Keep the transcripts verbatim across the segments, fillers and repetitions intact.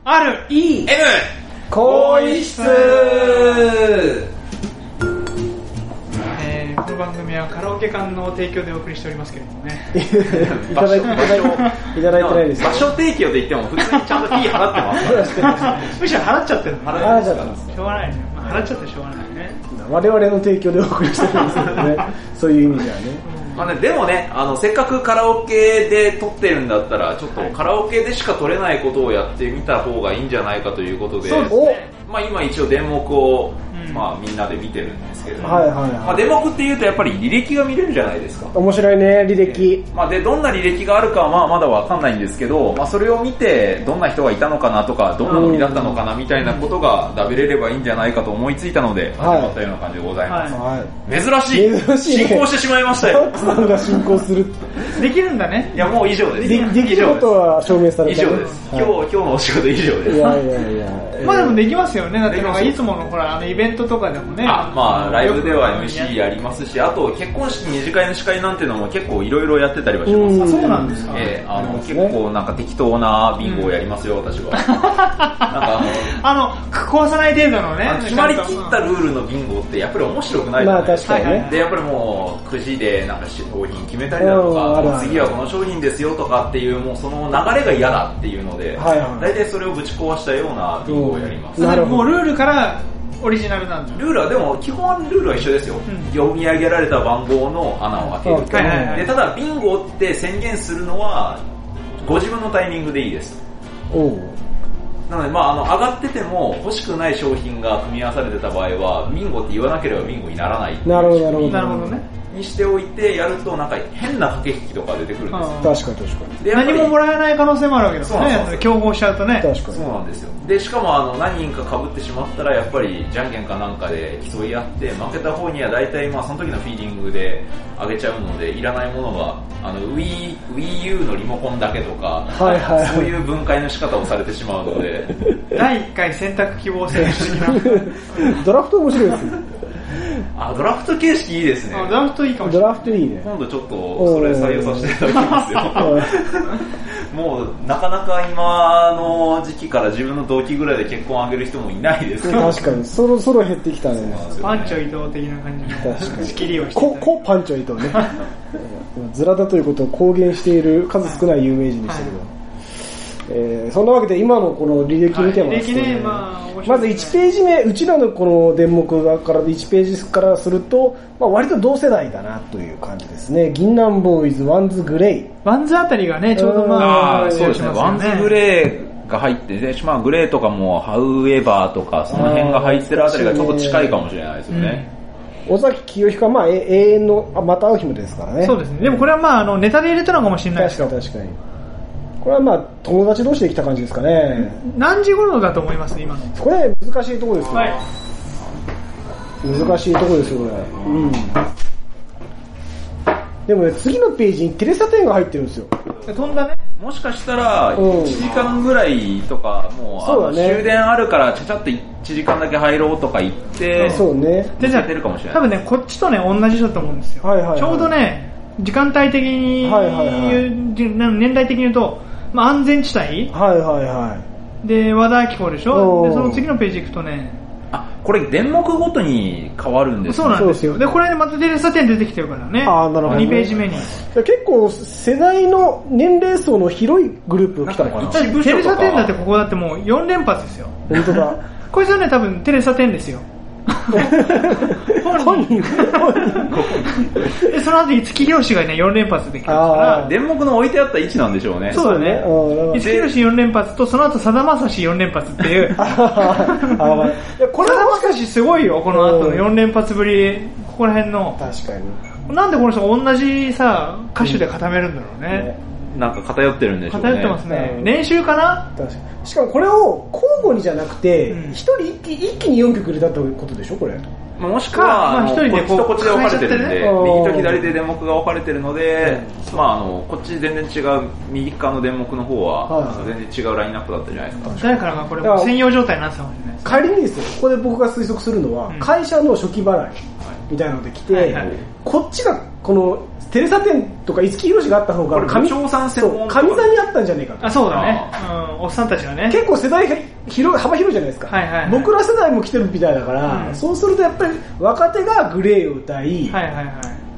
ある E エム更衣室。 えー、この番組はカラオケ館の提供でお送りしておりますけれどもね。 いただいていただいていただいてないですよ。 場所提供で言っても普通にちゃんと P 払ってますからむしろ払っちゃってるの。 払っちゃったんです。 しょうがないね。まあ、払っちゃってしょうがないね。 我々の提供でお送りしてるんですけどね。そういう意味ではね。 まあね、でもね、あのせっかくカラオケで撮ってるんだったらちょっとカラオケでしか撮れないことをやってみた方がいいんじゃないかということで、 そうですね。 まあ、今一応電目を、 うんまあ、みんなで見てるんですけど、 はいはいはい。 まあ、電目っていうとやっぱり履歴が見れるじゃないですか。 面白いね、履歴。 まあ、でどんな履歴があるかはまあまだわかんないんですけど、まあ、それを見てどんな人がいたのかなとかどんなノリだったのかなみたいなことがダベれればいいんじゃないかと思いついたので始まったような感じでございます、 は珍しい珍しいね進行してしまいましたい。 よ。 タッツさんが進行する。 できるんだね。 いやもう以上です。 でできることは証明された、ね。 以上です、 はい、 今日今日のお仕事以上です。 いやいやいや。 まあでもできますよね。だってなんかいつものほらあのイベントとかでもね。 あ、まあライブでは エムシー やりますし、あと結婚式二次会の司会なんていうのも結構いろいろやってたりはします。 あ、そうなんですか。 えー、あの結構なんか適当なビンゴをやりますよ、うん、私は。なんかあのあの壊さない程度のね。 決まりきったルールのビンゴってやっぱり面白くないじゃないですか。 まあ確かにね。 でやっぱりもうくじでなんか商品決めたりだとか、もう次はこの商品ですよとかっていうもうその流れが嫌だっていうので、 はいはい、 大体それをぶち壊したようなビンゴをやります。 なるほど。もうルールからオリジナルなんだ。 ルールはでも基本はルールは一緒ですよ、うん、読み上げられた番号の穴を開けると、はいはいはい、でただビンゴって宣言するのはご自分のタイミングでいいです。おう。なので、まあ、あの上がってても欲しくない商品が組み合わされてた場合はビンゴって言わなければビンゴにならないっていう。 なるほどなるほどなるほどね。 にしておいてやるとなんか変な駆け引きとか出てくるんですよ。 確かに確かに。 で何ももらえない可能性もあるわけですね。競合しちゃうとね。 確かに。 そうなんですよ。でしかもあの何人か被ってしまったらやっぱりじゃんけんかなんかで競い合って負けた方には大体まあその時のフィーリングであげちゃうのでいらないものがあの Wii, Wii U のリモコンだけとか、はいはいはい、そういう分解の仕方をされてしまうのでだいいっかい選択希望選手的なドラフト面白いですね。 あ、ドラフト形式いいですね。 あ、ドラフトいいかもしれない。 ドラフトいいね。 今度ちょっとそれ採用させていただきますよ。もうなかなか今の時期から自分の同期ぐらいで結婚あげる人もいないですけど。 確かにそろそろ減ってきたね。 パンチョ伊藤的な感じの確かに仕切りをしてここパンチョ伊藤ね。ズラだということを公言している数少ない有名人でしたけど、はいはい、えー、そんなわけで今のこの履歴見てますと、ね、 はい、履歴ね、まあまずいちページ目、うちらのこの電目からいちページからすると、まあ、割と同世代だなという感じですね。銀杏ボーイズ、ワンズグレイ。 ワンズあたりがね、ちょうどまあ、 あそうですね、ワンズグレーが入ってね、まあ、グレーとかもハウエバーとか、その辺が入ってるあたりがちょっと近いかもしれないですよね。 尾崎清彦はまあ永遠のまた会う日もですからね。 そうですね。でもこれはまああのネタで入れたのかもしれないですよ。 確かに確かに。これはまあ友達同士で来た感じですかね。 何時頃だと思います今の。 これ難しいところですよ、 はい、 難しいところですよこれ、うん、でもね次のページにテレサ店が入ってるんですよ。 飛んだね。 もしかしたらいちじかんぐらいとかもう、あの終電あるからちゃちゃっといちじかんだけ入ろうとか言ってそうね出ちゃってるかもしれない。 多分ねこっちとね同じだと思うんですよ、はいはいはい、ちょうどね時間帯的に、はいはいはい、年代的に言うと、まあ、安全地帯、 はいはいはい、 で和田アキ子でしょ。でその次のページ行くとね、 あ、これ電目ごとに変わるんですね。 そうなんですよ。でこれでまたテレサ店出てきてるからね。 あ、なるほどね。 にページ目に結構世代の年齢層の広いグループが来たのかな。 テレサ店だってここだってもうよん連発ですよ。 本当だ。 こいつはね多分テレサ店ですよ。 本人でその後五木ひろしがねよん連発できるから電目の置いてあった位置なんでしょうね。 そうだね。五木ひろしよん連発とその後さだまさしよん連発っていうこれはさだまさしすごいよ。この後のよん連発ぶりここら辺の確かになんでこの人が同じさ歌手で固めるんだろうね、うんね。 なんか偏ってるんでしょうね。 偏ってますね。練習かな。 確かに。しかもこれを交互にじゃなくて一、うん、人一気一気によんきょく入れたってことでしょこれ。 もしくは、まあ、一人でこっちとこっちで分かれてるんで、ね、右と左で電目が分かれてるので、うん、まああのこっち全然違う右側の電目の方は、はい、全然違うラインナップだったじゃないですか。 誰からがこれ専用状態になってたかもしれないです。 仮にですよ、ここで僕が推測するのは、うん、会社の初期払いみたいなので来て、はいはい、こっちがこのテレサ店とか五木ひろしがあった方が部長さん専門上座にあったんじゃねえかと。 あ、そうだね、うん、おっさんたちがね結構世代が広幅広いじゃないですか、はいはいはい、僕ら世代も来てるみたいだから、うん、そうするとやっぱり若手がグレーを歌い、はいはいはい、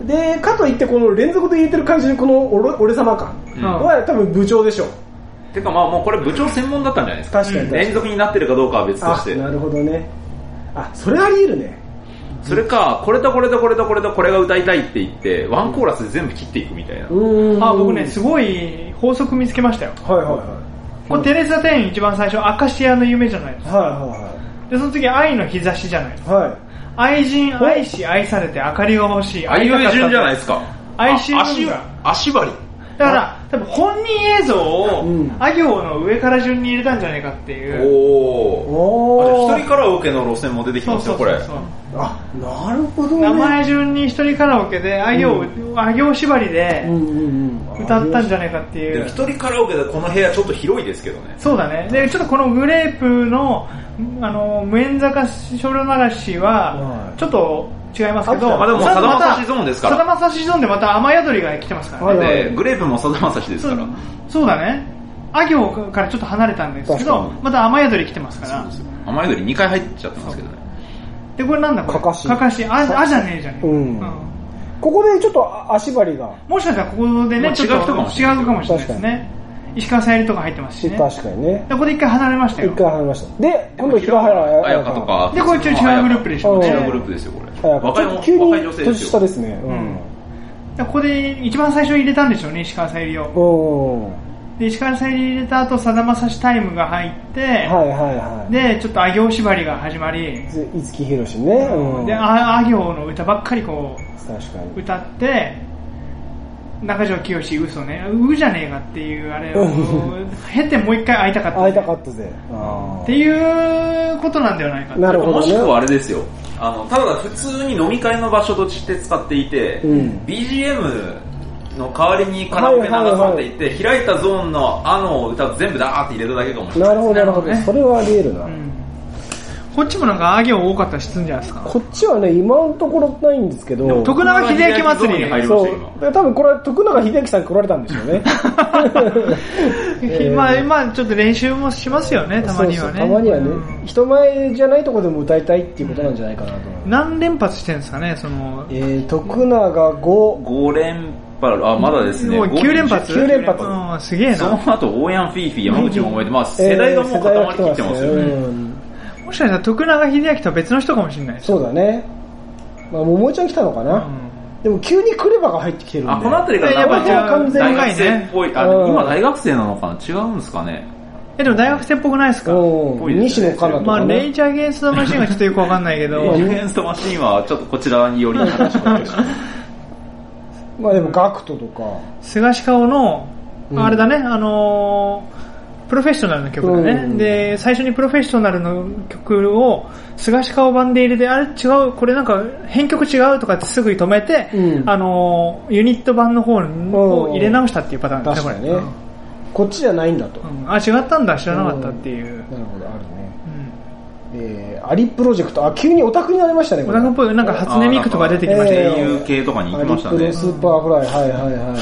でかといってこの連続で入れてる感じのこの 俺, 俺様感は多分部長でしょう、 うん、てかまあもうこれ部長専門だったんじゃないですか。 確かに連続になってるかどうかは別として。 なるほどね。あ、それあり得るね。 それか、これとこれとこれとこれとこれが歌いたいって言って、ワンコーラスで全部切っていくみたいな。 うん、あ、僕ね、すごい法則見つけましたよ。はいはいはい。これテレサテン一番最初、アカシアの夢じゃないですか。はいはいはい。で、その次、愛の日差しじゃないですか。はい。愛人、愛し、愛されて、明かりが欲しい。 愛の順じゃないですか。 愛し足、足張り。 だから、多分本人映像を、うん、あ行の上から順に入れたんじゃないかっていう。 おー。あ、一人カラオケの路線も出てきますよ、これ。そうそうそうそう。 あ、なるほどね。 名前順に一人カラオケで、あ行、うん、あ行縛りで、歌ったんじゃないかっていう。 でも一人カラオケでこの部屋ちょっと広いですけどね。 そうだね。で、ちょっとこのグレープの、あの、無縁坂少量流しは、ちょっと、違いますけど、 まあ、でもさだまさしゾーンですから。 さだまさしゾーンでまた雨宿りが来てますからね。 で、グレープもさだまさしですから。 そう、そうだね。あ行からちょっと離れたんですけど、また雨宿り来てますから。 雨宿りにかい入っちゃってますけどね。 で、これなんだこれ。 かかし。 かかし。あ、あじゃねえじゃねえ。うん。 ここでちょっと足張りが。 もしかしたらここでね、ちょっと違うかもしれないですね。石川さゆりとか入ってますしね。 確かにね。 で、ここで一回離れましたよ。 一回離れました。で、今度平原綾香とか。 で、これ違うグループでしょ。 違うグループですよ、これ。 若い急に年下ですね。うん。 ここで一番最初入れたんでしょうね、石川さゆりを。で、石川さゆり入れた後、さだまさしタイムが入って、はいはいはい。で、ちょっとあ行縛りが始まり。 五木ひろしね。 で、あ行の歌ばっかりこう、確かに歌って、中条きよし嘘ね、うじゃねえかっていうあれを経てもう一回会いたかった、 ね、会いたかったぜっていうことなんではないか。 なるほど、ね、もしくはあれですよ、あのただ普通に飲み会の場所として使っていて、うん、ビージーエム の代わりにカラオケ流そうって言って、はいはいはい、開いたゾーンのあの歌を全部ダーって入れただけかもしれない。 なるほどなるほど、ね、それはあり得るな、うん、 こっちもなんかあ行多かったりするんじゃないですか。 こっちはね、今のところないんですけど。 徳永秀明祭りに入りましたよ。 そう。多分これは徳永秀明さん来られたんでしょうね。 えー、まあ、まあ、ちょっと練習もしますよね、たまにはね。そうそうたまにはね、うん。人前じゃないところでも歌いたいっていうことなんじゃないかなと思います。 何連発してるんですかね、その。 えー、徳永ご。 ご連発、あ、まだですね。 きゅう連発 ?きゅう連発。 うん、すげえな。 その後、オーヤンフィーフィー、山口も覚えて、まあ、世代がもう固まりきってますよね。 もしかしたら徳永秀明とは別の人かもしれないです。 そうだね。まあ、桃井ちゃん来たのかな、うん、でも急にクレバが入ってきてるんで。 あ、このあたりがやっぱり大学生っぽい。あ、今大学生なのかな、違うんですかね。 え、でも大学生っぽくないですか。 西野カナとか、ね。 まあ、レイジャーゲンストマシンはちょっとよくわかんないけど。 レイジャーゲンストマシンはちょっとこちらにより話がまあでもガクトとか。 菅氏顔の、あれだね、あのー、プロフェッショナルの曲だね、うん、で最初にプロフェッショナルの曲を菅氏顔版で入れて、あれ違う、これなんか編曲違うとかってすぐに止めて、うん、あのユニット版の方を入れ直したっていうパターンですね。 確かにね、うん、こっちじゃないんだと、 うん、あ、違ったんだ、知らなかったっていう、うん、なるほど、あるね、うん、えー、アリプロジェクト、あ、急にオタクになりましたね。 オタクっぽい、なんか初音ミクとか出てきましたね。 声優系とかに行きましたね。 アリプロスーパーフライ、はいはいはい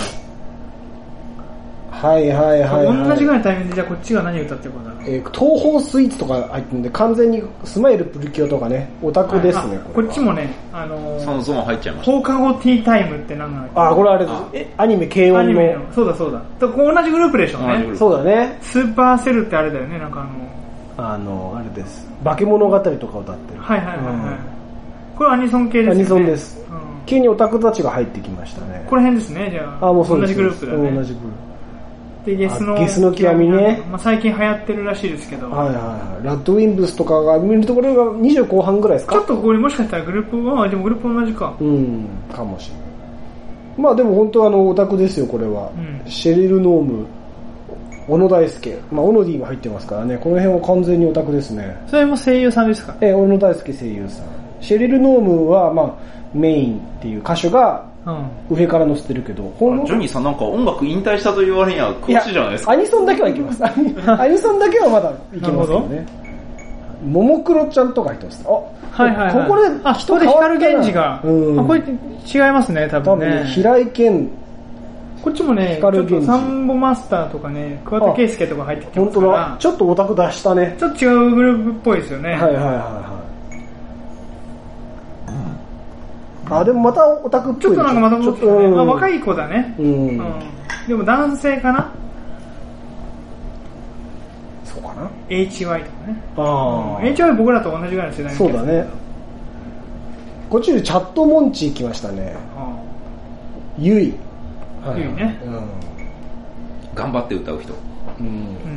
はいはいはい、はい、 同じぐらいのタイミングで、じゃあこっちが何歌ってるかな、 えー、東宝スイーツとか入ってるんで、完全にスマイルプルキオとかね、オタクですね。 こ, こっちもね、あのー、 そのゾーン入っちゃいました。 放課後ティータイムって何なのか。 あ、これあれです。え、アニメ軽音 の, のそうだそうだ、と同じグループでしょうね。 そうだね。 スーパーセルってあれだよね、なんかあのあのあれです、化け物語とか歌ってる。 はいはいはいはい、うん、これアニソン系ですね。 アニソンです、うん、急にオタクたちが入ってきましたね。 この辺ですね。じゃあ、あ、もうそうです、同じグループだね。 同じグループで、ゲスのゲスの極みね、 まあ、最近流行ってるらしいですけど、 はいはいはい、ラッドウィンブスとかが見るところがにじゅう後半ぐらいですか。 ちょっとこれもしかしたらグループは、でもグループ同じか、 うんかもしれない。まあでも本当はあのオタクですよこれは、うん、シェリル・ノーム、小野大輔、まあオノディも入ってますからね、この辺は完全にオタクですね。 それも声優さんですか。 えー、小野大輔声優さん。シェリル・ノームはまあメインっていう歌手が上から載せてるけど、 うん、ジョニーさんなんか音楽引退したと言われには詳しいじゃないですか。 アニソンだけはいけます。アニソンだけはまだいけますよね。 ももクロちゃんとか入ってます。あ、 はいはいはい。 ここで、 あ、ここで光源氏が、うん、あ、これ違いますね、多分ね。多分ね、 平井堅。 こっちもね、ちょっとサンボマスターとかね、桑田佳祐とか入ってきてますから。 本当だ。ちょっとオタク出したね。 ちょっと違うグループっぽいですよね。 はいはいはいはい。あ、でもまたオタクっぽい。 ちょっとなんかまたちょっと、ね、うん、あ、若い子だね。 うん。うん、 でも男性かな？ そうかな？ エイチワイ とかね。 ああ。 エイチワイ 僕らと同じぐらいの世代の。 そうだね。こっちでチャットモンチー来ましたね。ゆい。 はい、ゆいね、 うん。頑張って歌う人。 うん。うん、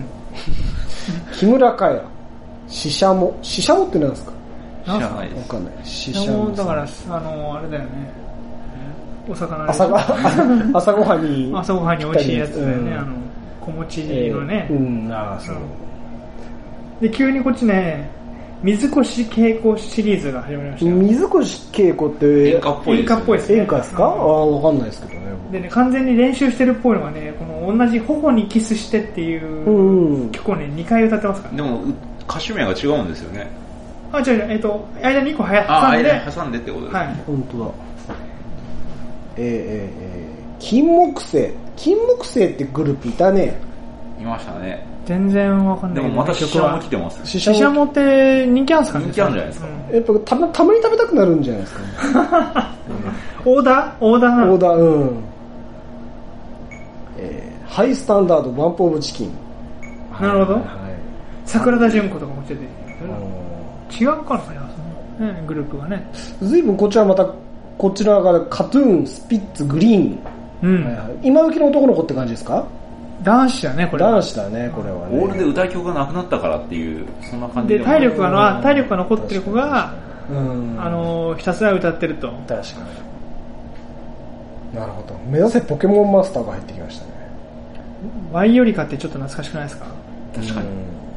木村カエラ。シシャモ。シシャモって何ですか？ 知らないです。 わかんない。 シシャモだから、あの、あれだよね。お魚朝ご朝ごはんに。 朝ごはんに美味しいやつだよね。うん、あの、小餅のね。 えー、うん、ああ、そう。 で、急にこっちね、水越稽古シリーズが始まりましたよ。 水越稽古って演歌っぽいです、ね。 演歌っぽいですね。 演歌ですか？ああ、わかんないですけどね。 でね、完全に練習してるっぽいのがね、この同じ頬にキスしてっていう曲をね、にかい歌ってますから、 ね。でも、歌手名が違うんですよね。 あ、違う違う、えっと、間にいっこ挟んで。 あ、間に挟んでってことですね。はい。 本当だ。えー、えー、えー、金木犀。金木犀ってグループいたね。 いましたね。 全然わかんない。 でもまたシシャモ来てます。 シシャモって人気あるんですかね？ 人気あるんじゃないですか。 うん、やっぱたま、たまに食べたくなるんじゃないですか、ね。 オーダーオーダーなの？ オーダー、うん。えー、ハイスタンダード、バンプオブチキン。 なるほど。 はい、 桜田淳子とかも出てる。違うからな、ね、グループがね。 随分こっちはまた、こちらがカトゥーン、スピッツ、グリーン。うん。はいはい、今時の男の子って感じですか？ 男子だね、これは。 男子だね、これはね。 オールで歌い曲がなくなったからっていう、そんな感じで。 で、体力が、体力が残ってる子が、うん、あのー、ひたすら歌ってると。 確かに。なるほど。目指せポケモンマスターが入ってきましたね。 ワイよりかってちょっと懐かしくないですか？ 確かに。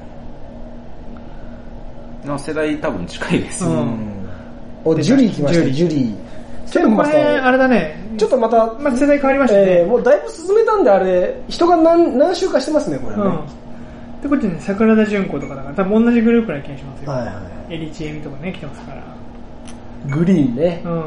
の世代多分近いです。うん。 お、ジュリー来ましたね、ジュリー。 ちょっとこれ、あれだね。 ちょっとまた、 まあ、世代変わりましたね。 えー、もうだいぶ進めたんで、あれ、人が何、何周かしてますね、これね。うん。 で、こっちね、桜田淳子とかだから、多分同じグループな気がしますよ。 はいはい。 エリチエミとかね、来てますから。 グリーンね。 うん。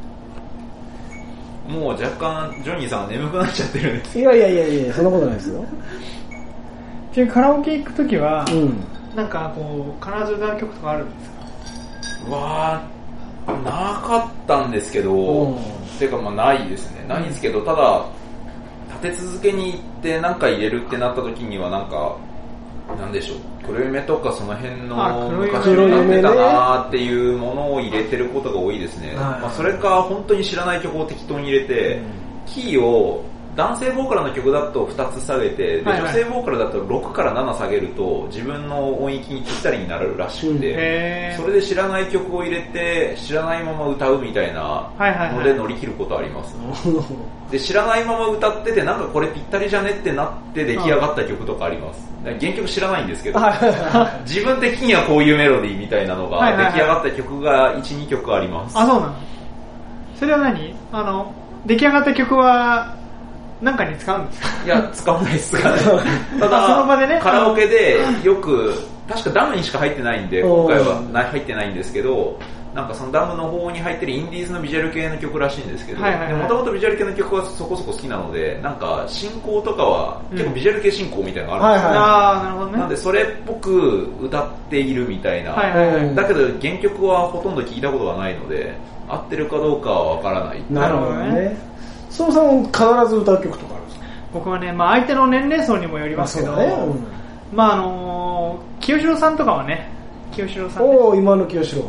もう若干、ジョニーさんが眠くなっちゃってるんですいやいやいやいや、そんなことないですよ。 ちなみにカラオケ行くときは、 うん。 なんかこう、必ず歌う曲とかあるんですか？ うわー、なかったんですけど、ていうかまあないですね。ないんですけど、ただ、立て続けに行って何か入れるってなった時にはなんか、なんでしょう、黒夢とかその辺の昔になってたなーっていうものを入れてることが多いですね。まあ、それか本当に知らない曲を適当に入れて、キーを男性ボーカルの曲だとふたつ下げて、で女性ボーカルだとろくからなな下げると自分の音域にぴったりになるらしくて、それで知らない曲を入れて知らないまま歌うみたいなので乗り切ることあります。で知らないまま歌っててなんかこれぴったりじゃねってなって出来上がった曲とかあります。原曲知らないんですけど、自分的にはこういうメロディーみたいなのが出来上がった曲がいち、にきょくあります。 あ、そうなの。それは何？あの出来上がった曲は何かに使うんですか？ いや、使わないですからね。ただ、 その場でね、 カラオケでよく、確かダムにしか入ってないんで、今回は入ってないんですけど、なんかそのダムの方に入ってるインディーズのビジュアル系の曲らしいんですけど、もともとビジュアル系の曲はそこそこ好きなので、なんか進行とかは結構ビジュアル系進行みたいなのがあるんですよ。 うん、あー、なるほどね。 なんでそれっぽく歌っているみたいな。はいはいはい、だけど原曲はほとんど聞いたことがないので、合ってるかどうかはわからない。 なるほどね。そうさん必ず歌う曲とかあるんですか？ 僕はね、まあ相手の年齢層にもよりますけど、まあ、ねうん、まああのー、清志郎さんとかはね、清志郎さん、ね、 おー、今の清志郎、 うん、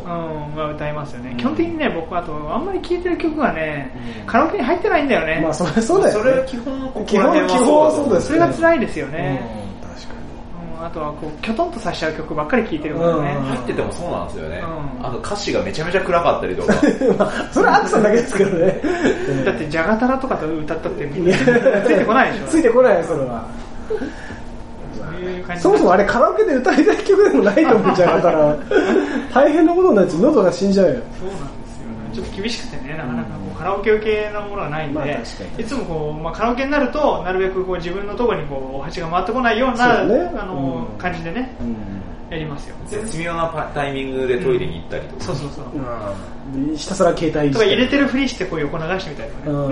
は歌いますよね、うん。基本的にね、僕はあとあんまり聴いてる曲がね、うん、カラオケに入ってないんだよね。 まあそれそうだよね。 それは基本ここ基本基本そうです、ね。 それが辛いですよね。 うん、確かに。 あとはこうキョトンとさせちゃう曲ばっかり聴いてるからね、うん、 入っててもそうなんですよね、うん、あと歌詞がめちゃめちゃ暗かったりとかまあそれはアクさんだけですけどねだってジャガタラとかと歌ったってみんなついてこないでしょついてこないよそれはそういう感じ。そもそもあれカラオケで歌いたい曲でもないと思っちゃうから大変なことになっちゃう、喉が死んじゃうよ。 そうなんですよね。 ちょっと厳しくてね、なかなかこうカラオケ系のものがないんで、まあ、いつもこう、まあ、カラオケになるとなるべくこう自分のところにこうお箸が回ってこないような、ね、あの、うん、感じでね、うん、やりますよ。 絶妙なタイミングでトイレに行ったりとか、 うん、そうそうそう、 うん、ひたすら携帯とか入れてるふりしてこう横流してみたいなね、うんうん、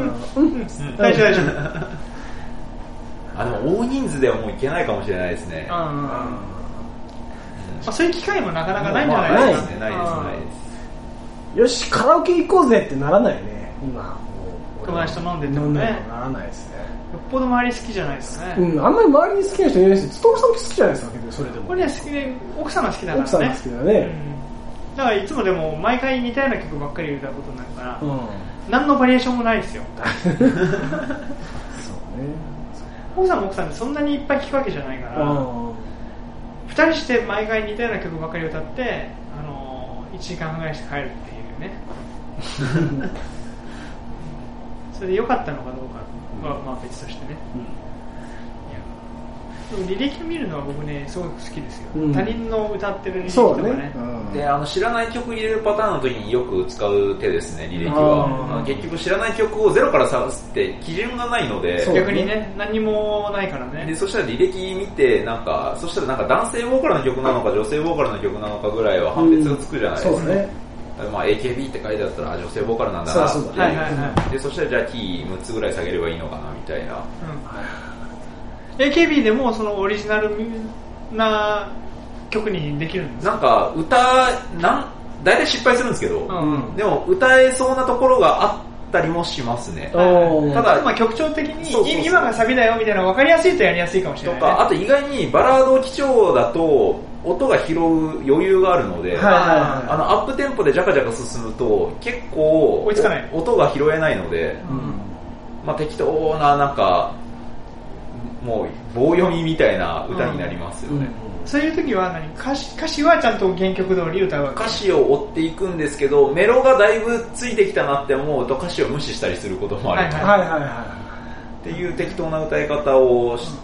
大丈夫大丈夫あ、でも大人数ではもういけないかもしれないですね。 うんうんうん、まあ、そういう機会もなかなかないんじゃないですか。 ないですね、ないですないです。 よしカラオケ行こうぜってならないね今。 友達と飲んでてもね、 ならないですね。 よっぽど周り好きじゃないですかね。 うん、あんまり周りに好きな人いないです。つとむさん好きじゃないですか。それでもこれは好きで、奥さんが好きだからね。 奥さんが好きだね、うん、 だからいつもでも毎回似たような曲ばっかり歌うことになるから、うん、何のバリエーションもないですよそうね。奥さんも奥さんでそんなにいっぱい聴くわけじゃないから、ふたりして毎回似たような曲ばっかり歌って、あのー、いちじかんはんぐらいして帰るっていうねそれで良かったのかどうかはまあ別としてね、うん、いやでも履歴を見るのは僕ねすごく好きですよ、うん、他人の歌ってる履歴とか ね, ね、 うん、であの知らない曲入れるパターンの時によく使う手ですね。履歴は結局知らない曲をゼロから探すって基準がないので、 逆にね何もないからね。 でそしたら履歴見てなんかそしたらなんか男性ボーカルの曲なのか女性ボーカルの曲なのかぐらいは判別がつくじゃないですか、うん、そうね。まあ、エーケービー って書いてあったら女性ボーカルなんだなって、そうそう、はいはいはい、でそしたらじゃあキーむっつぐらい下げればいいのかなみたいな、うん、 エーケービー でもそのオリジナルな曲にできるんですか。 なんか歌なん大体失敗するんですけど、うん、でも歌えそうなところがあったりもしますね。ただまあ曲調的にそうそうそう今がサビだよみたいな分かりやすいとやりやすいかもしれない、ね、 とかあと意外にバラード基調だと音が拾う余裕があるので、はいはいはい、あのアップテンポでジャカジャカ進むと結構追いつかない音が拾えないので、うんまあ、適当ななんかもう棒読みみたいな歌になりますよね、うんうん、 そういう時は何 歌, 詞歌詞はちゃんと原曲通り歌うわけ。 歌詞を追っていくんですけどメロがだいぶついてきたなって思うと歌詞を無視したりすることもある、はいはいはいはい、っていう適当な歌い方をして、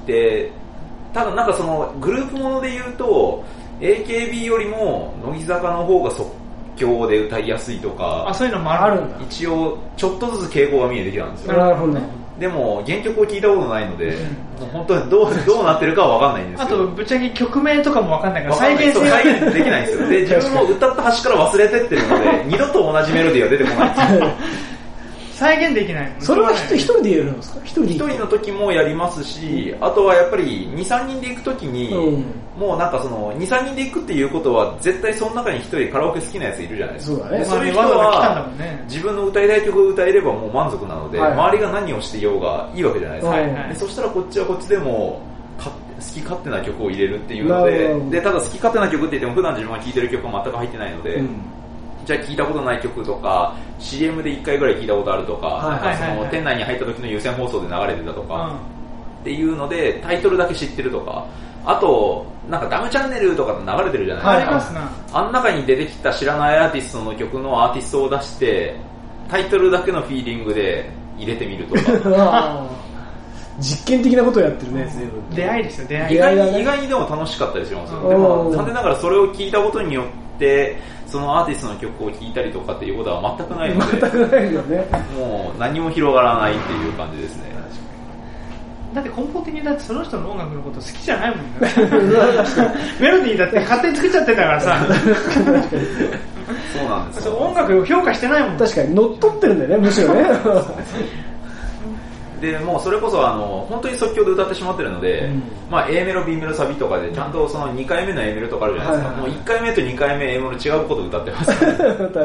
うんただなんかそのグループもので言うと エーケービー よりも乃木坂の方が即興で歌いやすいとか、 あそういうのもあるんだ。 一応ちょっとずつ傾向が見えてきたんですよ。 なるほどね。 でも原曲を聞いたことないので、うん、もう本当にどうどうなってるかは分かんないんですけど。 あとぶっちゃけ曲名とかも分かんないから再現性再現できないんですよ。で自分も歌った端から忘れてってるので二度と同じメロディーは出てこないんですよ。 再現できない。 それは一人でやるんですか？一人一人の時もやりますし、あとはやっぱりにさんにんで行く時に、うん、もうなんかそのにさんにんで行くっていうことは絶対その中に一人カラオケ好きなやついるじゃないですか。そうだね。そういう人は自分の歌いたい曲を歌えればもう満足なので、はい、周りが何をしていようがいいわけじゃないですか。はいはい、でそしたらこっちはこっちでも好き勝手な曲を入れるっていうので、でただ好き勝手な曲って言っても普段自分が聴いてる曲は全く入ってないので。うんじゃあ聞いたことない曲とか シーエム でいっかいぐらい聞いたことあるとか、はいはいはいはい、なんかその店内に入った時の有線放送で流れてたとか、うん、っていうのでタイトルだけ知ってるとかあとなんかダムチャンネルとかで流れてるじゃないですか、はい、あん中に出てきた知らないアーティストの曲のアーティストを出してタイトルだけのフィーリングで入れてみるとか実験的なことをやってるね、全部出会いですよ、出会い。 意外に、意外にでも楽しかったりしますよ。でも残念ながらそれを聞いたことによってそのアーティストの曲を聴いたりとかっていうことは全くないので全くないよね。 もう何も広がらないっていう感じですね。 だって根本的にだってその人の音楽のこと好きじゃないもんね。メロディーだって勝手に作っちゃってたからさ。 そうなんですよ。 音楽を評価してないもん。 確かに乗っ取ってるんだよね、むしろね。 でもうそれこそあの本当に即興で歌ってしまってるので、うん、まあ A メロ B メロサビとかでちゃんとそのにかいめの A メロとかあるじゃないですか、はいはいはい、もういっかいめとにかいめ A メロ違うことを歌ってます、ね、確かにすごいね。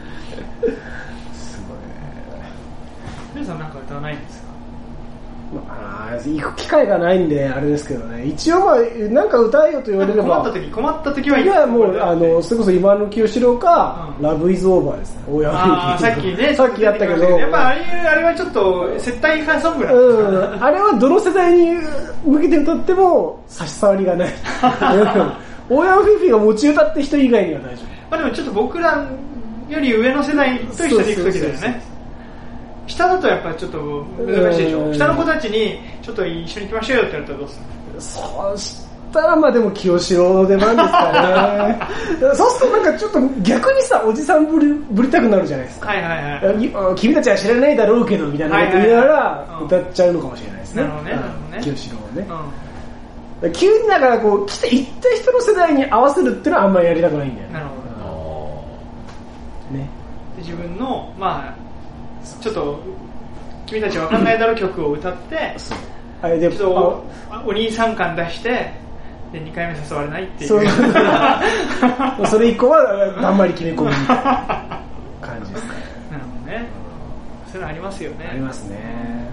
皆さんなんか歌わないんですか？ まあ、行く機会がないんであれですけどね。一応まあなんか歌えよと言われれば困った時困った時はいいやもうあのそれこそ今の清志郎か、うん、ラブイズオーバーですね。大山さっきねさっきやったけどやっぱあれあれはちょっと接待感ソングなんですか、うん、あれはどの世代に向けて歌っても差し障りがない大山フィフィが持ち歌って人以外には大丈夫。 まあでもちょっと僕らより上の世代と一緒に行く時だよね。下だとやっぱちょっと難しいでしょ。下の子たちにちょっと一緒に行きましょうよって言われたらどうするの？ そうしったらまあでも清志郎の出番ですからねそうするとなんかちょっと逆にさおじさんぶりぶりたくなるじゃないですか、はいはいはい、君たちは知らないだろうけどみたいなこと言いながら歌っちゃうのかもしれないですね、はいはいはいうん、清志郎をね、うん、急にだからこう来て行った人の世代に合わせるっていうのはあんまりやりたくないんだよね。なるほど、ね、で自分のまあちょっと君たちわかんないだろう曲を歌ってあれでちょっとお兄さん感出してでにかいめ誘われないっていうそうそれ以降はあんまり決め込むみたいな感じですかね。 なるほどね、うん、そういうのありますよね。 ありますね。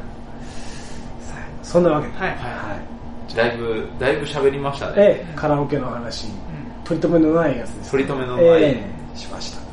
そんなわけで、はいはいはい、だいぶだいぶ喋りましたね、 ええ、カラオケの話、うん、取り留めのないやつです、ね、 取り留めのない、 ええ、しました。